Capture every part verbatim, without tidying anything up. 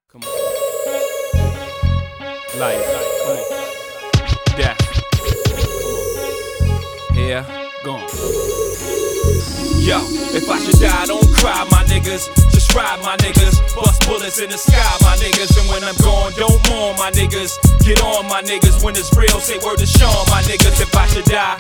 Come on. Life. Come on. Death. Come on. Here. Gone. Yo, if I should die, don't cry, my niggas. Just ride, my niggas. Bust bullets in the sky, my niggas. And when I'm gone, don't mourn, my niggas. Get on, my niggas. When it's real, say word to Sean, my niggas. If I should die,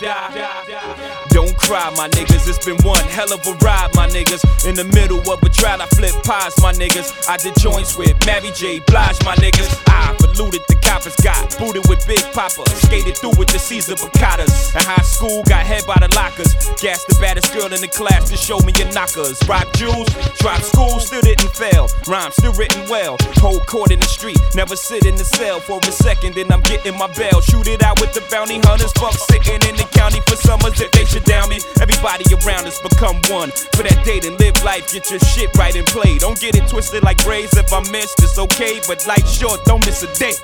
don't cry, my niggas. It's been one hell of a ride, my niggas. In the middle of a trial, I flip pies, my niggas. I did joints with Mary J. Blige, my niggas. I polluted the coppers, got booted with Big Papa. Skated through with the Caesar Bacatas. In high school, got head by the lockers. Gassed the baddest girl in the class to show me your knockers. Rock jewels, dropped school, still didn't fail. Rhymes still written well. Whole court in the street, never sit in the cell for a second, then I'm getting my bail. Shoot it out with the bounty hunters. Fuck sitting in the county for summers if they should down me. Everybody around us become one. For that date and live life, get your shit right and play. Don't get it twisted like braids. If I missed, it's okay, but life's short, don't miss a day.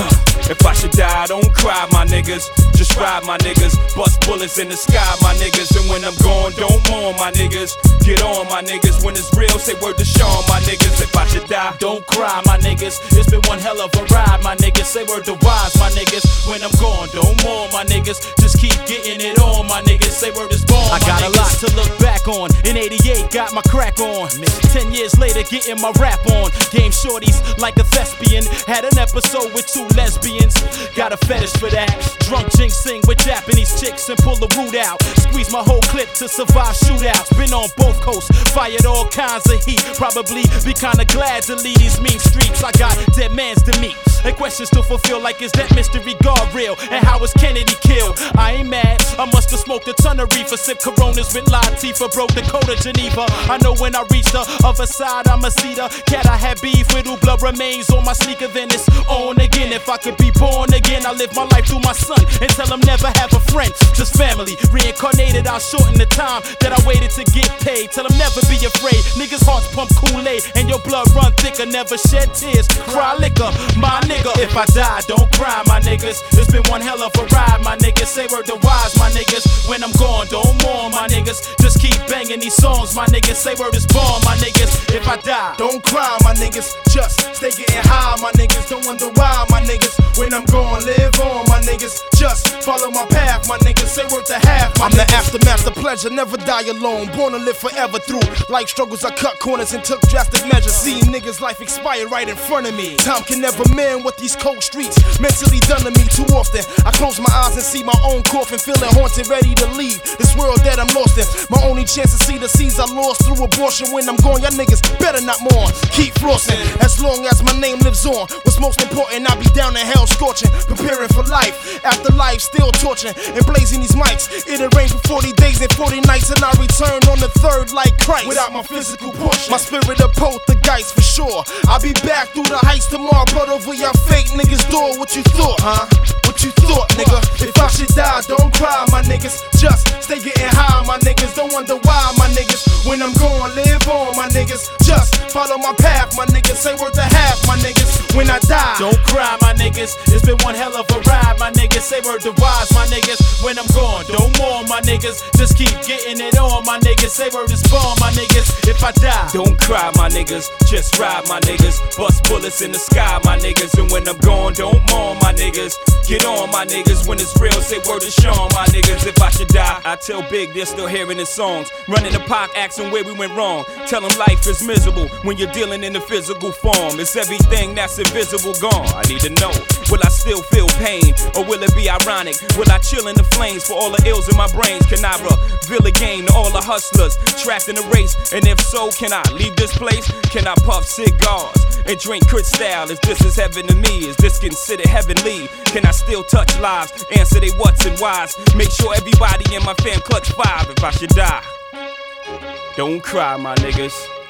If I should die, don't cry, my niggas. Just ride, my niggas. Bust bullets in the sky, my niggas. And when I'm gone, don't mourn, my niggas. Get on, my niggas. When it's real, say word to Sean, my niggas. If I should die, don't cry, my niggas. It's been one hell of a ride, my niggas. Say word to Wise, my niggas. When I'm gone, don't mourn, my niggas. Just keep getting it on, my niggas. Say word is born, I got niggas. a lot to look back on. In eighty-eight, got my crack on. Ten years later, getting my rap on. Game shorties like a thespian. Had an episode with two lesbians. Got a fetish for that. Drunk jinxing with Japanese chicks and pull the root out. Squeeze my whole clip to survive shootouts. Been on both coasts, fired all kinds of heat. Probably be kinda glad to leave these mean streets. I got dead mans to meet and questions to fulfill, like is that mystery guard real? And how was Kennedy killed? I ain't mad, I must have smoked a ton of reefer. Sip Coronas with Latifah, broke Dakota, Geneva. I know when I reach the other side, I'm a cedar. Cat, I had beef with who blood remains on my sneaker, then it's on again. If I could be born again, I live my life through my son and tell him never have a friend, just family. Reincarnated, I'll shorten the time that I waited to get paid. Tell him never be afraid. Niggas' hearts pump Kool-Aid and your blood run thicker. Never shed tears, cry liquor, my nigga. If I die, don't cry, my niggas. It's been one hell of a ride, my niggas. Say word to Wise, my niggas. When I'm gone, don't mourn, my niggas. Just keep banging these songs, my niggas. Say word is born, my niggas. If I die, don't cry, my niggas. Just stay getting high, my niggas. Don't wonder why, my niggas. When I'm gone, live on, my niggas. Just follow my path, my niggas. Say word to half, my I'm niggas. the aftermath of pleasure, never die alone. Born to live forever through life struggles. I cut corners and took drastic measures. See niggas' life expire right in front of me. Time can never mend what these cold streets mentally done to me too often. I close my eyes and see my own coffin, feeling haunted, ready to leave this world that I'm lost in. My only chance to see the seeds I lost through abortion. When I'm gone, y'all niggas better not mourn. Keep flossing as long as my name lives on. What's most important, I'll be down in hell scorching, preparing for life. After life, still torching and blazing these mics. It'll rain for forty days and forty nights, and I return on the third like Christ. Without my physical portion, my spirit of poltergeist for sure. I'll be back through the heights tomorrow, blood over your fake niggas' door. What you thought, huh? What you thought, nigga? If I should die, don't cry, my niggas. Just stay getting high, my niggas. Don't wonder why, my niggas. When I'm gone, live on, my niggas. Just follow my path, my niggas. Say word to half, my niggas. When I die, don't cry, my niggas. It's been one hell of a ride, my niggas. Say word to Wise, my niggas. When I'm gone, don't mourn, my niggas. Just keep getting it on, my niggas. Say word is born, my niggas. If I die, don't cry, my niggas. Just ride, my niggas. Bust bullets in the sky, my niggas. And when I'm gone, don't mourn, my niggas. Get on, my niggas. When it's real, say word to Sean, my niggas. If I should die, I tell Big they're still hearing his songs. Running the park, asking where we went wrong. Tell him life is miserable when you're dealing in the physical form. It's everything that's invisible gone. I need to know, will I still feel pain? Or will it be ironic? Will I chill in the flames for all the ills in my brains? Can I reveal again to all the hustlers trapped in the race? And if so, can I leave this place? Can I puff cigars and drink Cristal? If this is heaven to me, is this considered heavenly? Can I still touch lives? Answer they what's and whys. Make sure everybody in my fam clutch five if I should die. Don't cry, my niggas.